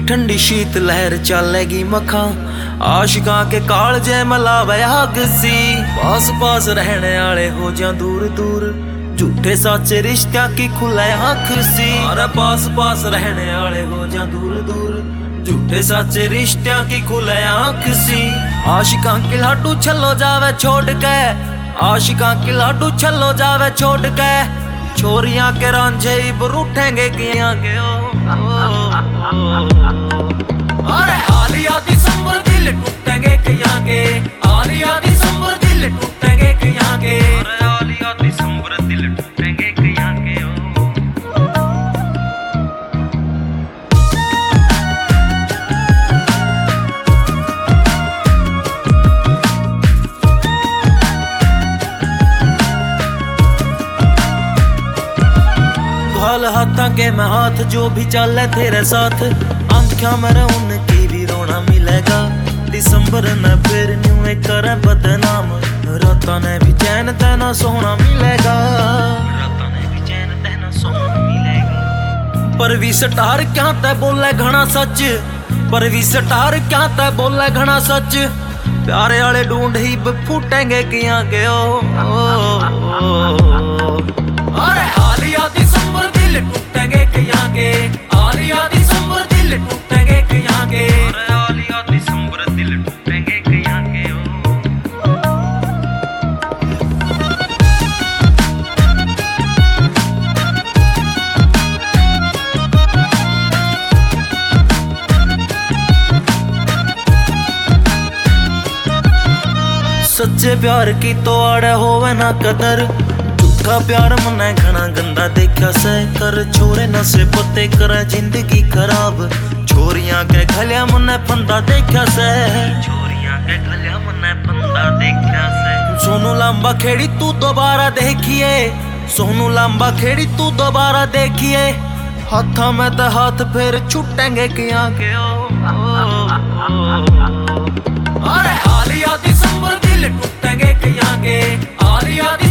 ठंडी शीत लहर चलेगी मखा, आशिकां के कालजे मलावे आग सी। पास पास रहने आले हो जा दूर दूर, झूठे साचे रिश्ता की खुले आँख सी। अरे पास पास रहने आले हो जा दूर दूर, झूठे साचे रिश्ता की खुले आँख सी। आशिकां के लाडू छलो जावे छोड़ के, आशिकां के लाडू छलो जावे छोड़ के, छोरियां के रांझे इबर उठेंगे किया के अरे आलिया दिसंबर दिल टूटेंगे किया के, आलिया दिसंबर दिल टूटेंगे किया के, अरे आलिया दिसंबर दिल टूटेंगे किया के। घाल हाथा के मैं हाथ, जो भी चले तेरे साथ, आंखों में उनकी भी रोना मिलेगा। दिसंबर न फिर न्यू करे बदनाम, रातों ने भी चैन तेना सोना मिलेगा, रातों ने भी चैन तेना सोना मिलेगा। पर भी स्टार क्या ते बोले घना सच, पर भी स्टार क्या ते बोले घना सच, प्यारे वाले ढूंढ ही फूटेंगे किया के अरे आलिया दिसंबर दिल टूटेंगे किया के, आलिया दिसंबर दिल टूटेंगे किया के, अरे आलिया दिसंबर दिल टूटेंगे किया के। सच्चे प्यार की तो आड़े होवे ना कदर, झूठा प्यार मने घना गंदा देखा से। कर छोरे नशे पत्ते करे जिंदगी खराब, छोरियां के गलिया मने फंदा देखा से, छोरियां के गलिया मने फंदा देखा से। सोनू लांबा खेड़ी तू दोबारा देखिए, सोनू लांबा खेड़ी तू दोबारा देखिए, हाथा में तो हाथ फिर छुटेंगे किया के अरे आलिया दिसंबर दिल टूटेंगे किया के, आलिया